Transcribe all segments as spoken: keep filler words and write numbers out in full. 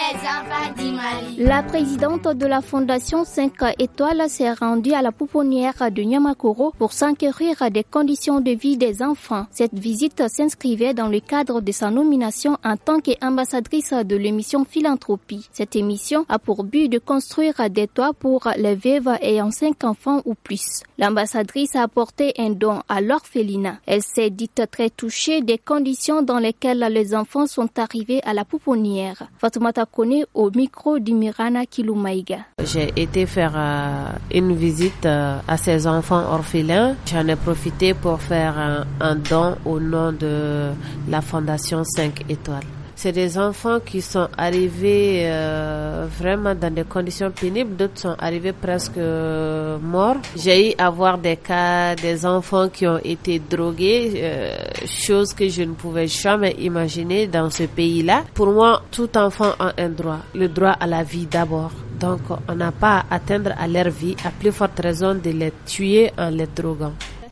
les enfants du Mali. La présidente de la Fondation cinq étoiles s'est rendue à la pouponnière de Niamakoro pour s'enquérir des conditions de vie des enfants. Cette visite s'inscrivait dans le cadre de sa nomination en tant qu'ambassadrice de l'émission Philanthropie. Cette émission a pour but de construire des toits pour les veuves ayant cinq enfants ou plus. L'ambassadrice a apporté un don à l'orphelinat. Elle s'est dite très touchée des conditions dans lesquelles les enfants sont arrivés à la pouponnière. Fatoumata Kone au micro d'Imirana Kiloumaïga. J'ai été faire euh, une visite euh, à ces enfants orphelins. J'en ai profité pour faire un, un don au nom de la Fondation cinq étoiles. C'est des enfants qui sont arrivés euh, vraiment dans des conditions pénibles. D'autres sont arrivés presque euh, morts. J'ai eu à voir des cas, des enfants qui ont été drogués, euh, chose que je ne pouvais jamais imaginer dans ce pays-là. Pour moi, tout enfant a un droit, le droit à la vie d'abord. Donc, on n'a pas à atteindre à leur vie, à plus forte raison de les tuer en les droguant.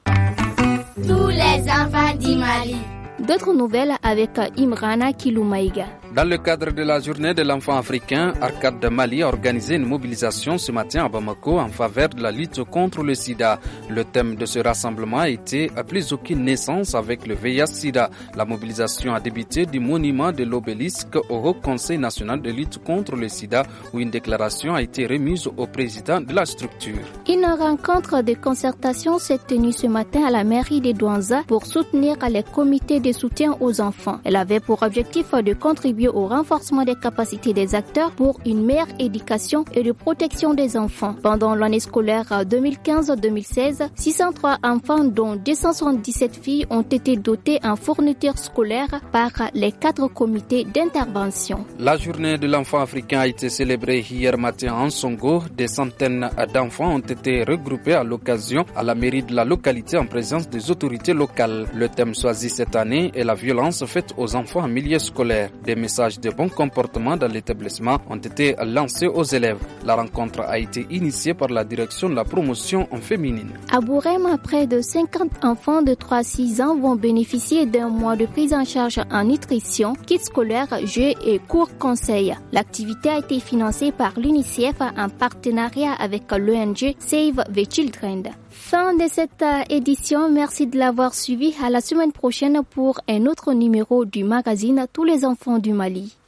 Tous les enfants du Mali. D'autres nouvelles avec Imrana Kiloumaïga. Dans le cadre de la journée de l'enfant africain, Arcade de Mali a organisé une mobilisation ce matin à Bamako en faveur de la lutte contre le sida. Le thème de ce rassemblement a été « Plus aucune naissance avec le V I H sida ». La mobilisation a débuté du monument de l'obélisque au Haut Conseil national de lutte contre le sida où une déclaration a été remise au président de la structure. Une rencontre de concertation s'est tenue ce matin à la mairie de Douanza pour soutenir les comités de soutien aux enfants. Elle avait pour objectif de contribuer au renforcement des capacités des acteurs pour une meilleure éducation et de protection des enfants. Pendant l'année scolaire deux mille quinze deux mille seize, six cent trois enfants dont deux cent soixante-dix-sept filles ont été dotés en fournitures scolaires par les quatre comités d'intervention. La journée de l'enfant africain a été célébrée hier matin en Songo. Des centaines d'enfants ont été regroupés à l'occasion à la mairie de la localité en présence des autorités locales. Le thème choisi cette année est la violence faite aux enfants en milieu scolaire. Des messages de bon comportement dans l'établissement ont été lancés aux élèves. La rencontre a été initiée par la direction de la promotion en féminine. À Bourem, près de cinquante enfants de trois à six ans vont bénéficier d'un mois de prise en charge en nutrition, kits scolaires, jeux et cours conseils. L'activité a été financée par l'UNICEF en partenariat avec l'O N G Save the Children. Fin de cette édition, merci de l'avoir suivi. À la semaine prochaine pour un autre numéro du magazine Tous les enfants du Mali.